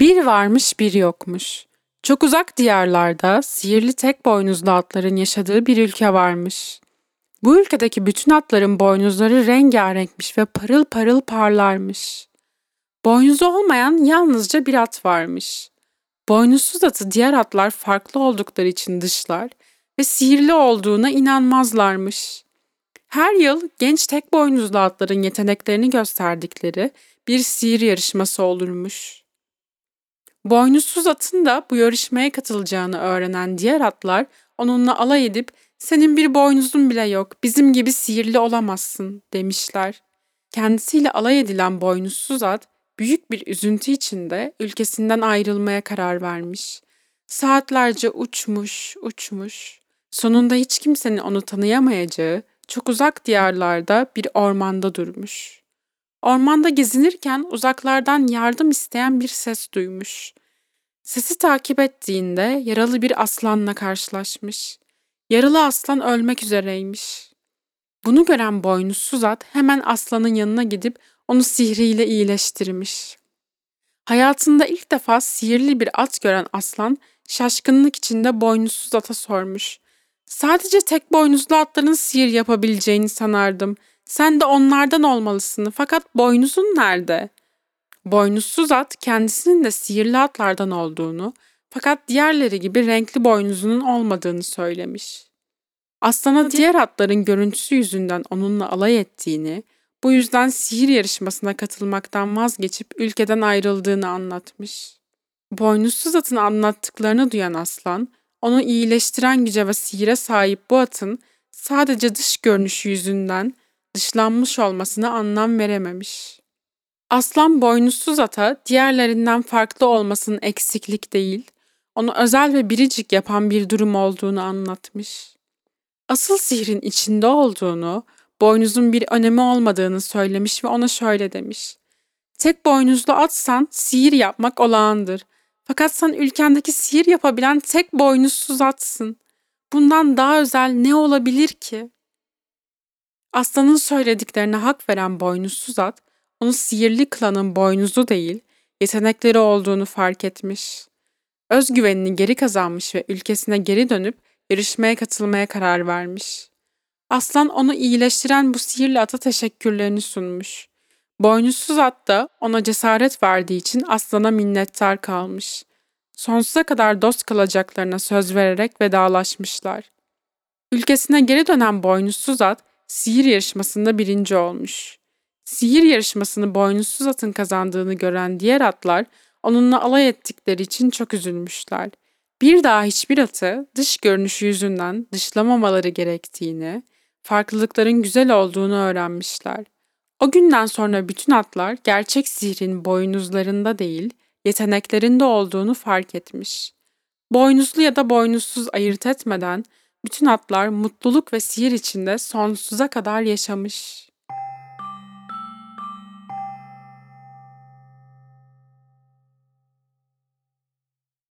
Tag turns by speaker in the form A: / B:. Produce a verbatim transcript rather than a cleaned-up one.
A: Bir varmış bir yokmuş. Çok uzak diyarlarda sihirli tek boynuzlu atların yaşadığı bir ülke varmış. Bu ülkedeki bütün atların boynuzları rengarenkmiş ve parıl parıl parlarmış. Boynuzu olmayan yalnızca bir at varmış. Boynuzsuz atı diğer atlar farklı oldukları için dışlar ve sihirli olduğuna inanmazlarmış. Her yıl genç tek boynuzlu atların yeteneklerini gösterdikleri bir sihir yarışması olurmuş. Boynuzsuz atın da bu yarışmaya katılacağını öğrenen diğer atlar onunla alay edip "Senin bir boynuzun bile yok, bizim gibi sihirli olamazsın." demişler. Kendisiyle alay edilen boynuzsuz at büyük bir üzüntü içinde ülkesinden ayrılmaya karar vermiş. Saatlerce uçmuş, uçmuş. Sonunda hiç kimsenin onu tanıyamayacağı çok uzak diyarlarda bir ormanda durmuş. Ormanda gezinirken uzaklardan yardım isteyen bir ses duymuş. Sesi takip ettiğinde yaralı bir aslanla karşılaşmış. Yaralı aslan ölmek üzereymiş. Bunu gören boynuzsuz at hemen aslanın yanına gidip onu sihriyle iyileştirmiş. Hayatında ilk defa sihirli bir at gören aslan şaşkınlık içinde boynuzsuz ata sormuş. "Sadece tek boynuzlu atların sihir yapabileceğini sanardım. Sen de onlardan olmalısın, fakat boynuzun nerede?" Boynuzsuz at kendisinin de sihirli atlardan olduğunu, fakat diğerleri gibi renkli boynuzunun olmadığını söylemiş. Aslana diğer atların görüntüsü yüzünden onunla alay ettiğini, bu yüzden sihir yarışmasına katılmaktan vazgeçip ülkeden ayrıldığını anlatmış. Boynuzsuz atın anlattıklarını duyan aslan, onu iyileştiren güce ve sihire sahip bu atın sadece dış görünüşü yüzünden dışlanmış olmasına anlam verememiş. Aslan boynuzsuz ata diğerlerinden farklı olmasının eksiklik değil, onu özel ve biricik yapan bir durum olduğunu anlatmış. Asıl sihrin içinde olduğunu, boynuzun bir önemi olmadığını söylemiş ve ona şöyle demiş. "Tek boynuzlu atsan sihir yapmak olağandır. Fakat sen ülkendeki sihir yapabilen tek boynuzsuz atsın. Bundan daha özel ne olabilir ki?" Aslanın söylediklerine hak veren boynuzsuz at, onu sihirli kılanın boynuzu değil, yetenekleri olduğunu fark etmiş. Özgüvenini geri kazanmış ve ülkesine geri dönüp yarışmaya katılmaya karar vermiş. Aslan onu iyileştiren bu sihirli ata teşekkürlerini sunmuş. Boynuzsuz at da ona cesaret verdiği için aslana minnettar kalmış. Sonsuza kadar dost kalacaklarına söz vererek vedalaşmışlar. Ülkesine geri dönen boynuzsuz at, sihir yarışmasında birinci olmuş. Sihir yarışmasını boynuzsuz atın kazandığını gören diğer atlar, onunla alay ettikleri için çok üzülmüşler. Bir daha hiçbir atı dış görünüşü yüzünden dışlamamaları gerektiğini, farklılıkların güzel olduğunu öğrenmişler. O günden sonra bütün atlar gerçek sihrin boynuzlarında değil, yeteneklerinde olduğunu fark etmiş. Boynuzlu ya da boynuzsuz ayırt etmeden bütün atlar mutluluk ve sihir içinde sonsuza kadar yaşamış.